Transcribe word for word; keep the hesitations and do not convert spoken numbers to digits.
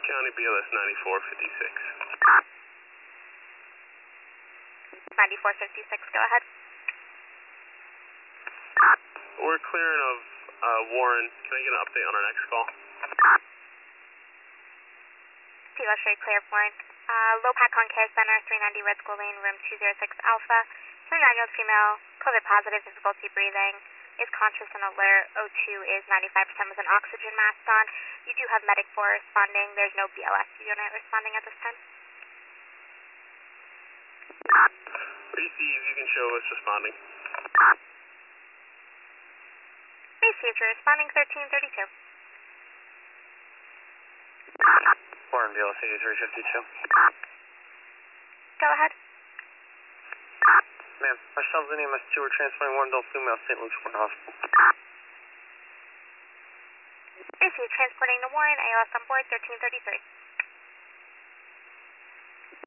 County B L S ninety-four fifty-six. ninety-four fifty-six, go ahead. We're clearing of uh, Warren. Can I get an update on our next call? Kilo straight clear of Warren. Uh, low PACON Care Center, three ninety Red School Lane, room two oh six Alpha. twenty-nine-year-old female, COVID positive, difficulty breathing, is conscious and alert. O two is ninety-five percent with an oxygen mask on. You do have medic four responding. There's no B L S unit responding at this time. B C, if you can show us responding. B C, if you're responding, thirteen thirty-two. Warren, B L S eighty-three fifty-two. Go ahead. Ma'am, Michelle's in E M S two. We're transporting one adult female, Saint Luke's Warren Hospital. B C, transporting to Warren, A L S on board, thirteen thirty-three.